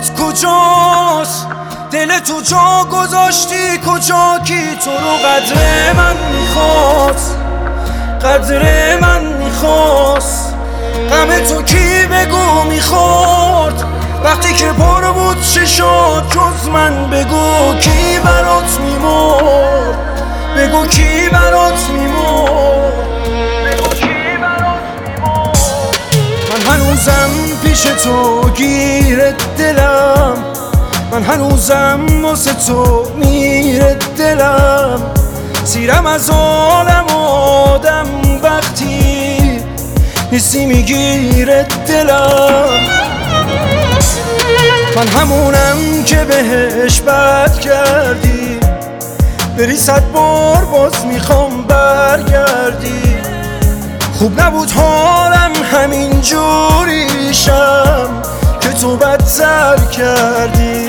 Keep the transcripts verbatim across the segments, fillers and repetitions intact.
دلت کجاست؟ دل تو جا گذاشتی کجا؟ کی تو رو قدر من میخواست؟ قدر من میخواست؟ غم تو کی بگو میخورد؟ وقتی که پر بود چه شد جز من؟ بگو کی برات میمرد؟ بگو کی برات میمرد؟ بگو کی برات میمرد؟ من هنوزم پیش تو گیر دلم، من هنوزم واسه تو میره دلم. سیرم از عالم آدم وقتی نیستی میگیره دلم. من همونم که بهش بد کردی، بری صد بار باز میخوام برگردی. خوب نبود حالم همین جوریشم که تو بدتر کردی.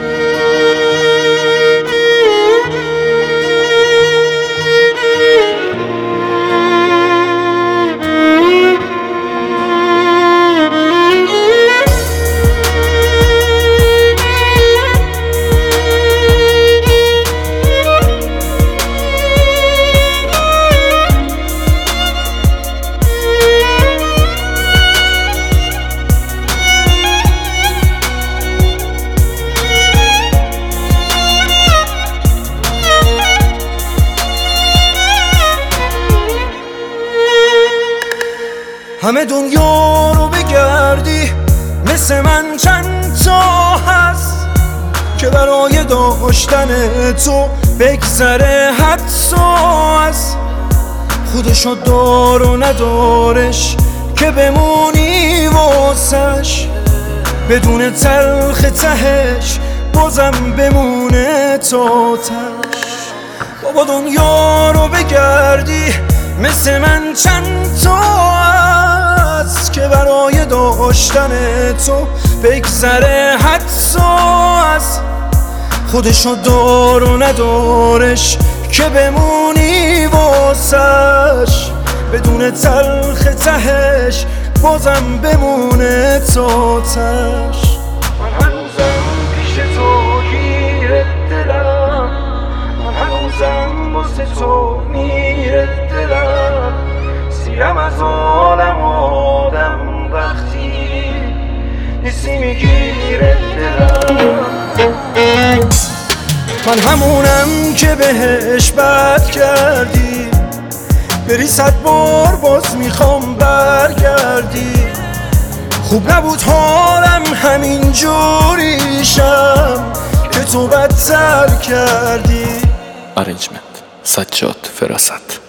همه دنیا رو بگردی مثل من چند تا هست که برای داشتن تو بگذره حتی از خودشو دار و ندارش که بمونی واسش. بدون تلخ تهش بازم بمونه تا تش. بابا دنیا رو بگردی مثل من چند تا هست که برای داشتن تو بگذره حتی از خودشو دار و ندارش که بمونی واسش. بدون تلخ تهش بازم بمونه تا تش. من هنوزم پیش تو گیر دلم، من هنوزم واسه تو میره دلم. سیرم از عالم آدم وقتی نیستی میگیره دلم. من همونم که بهش بد کردی، بری صد بار باز میخوام برگردی. خوب نبود حالم همین جوریشم که تو بدتر کردی. Arrangement سجاد فراست.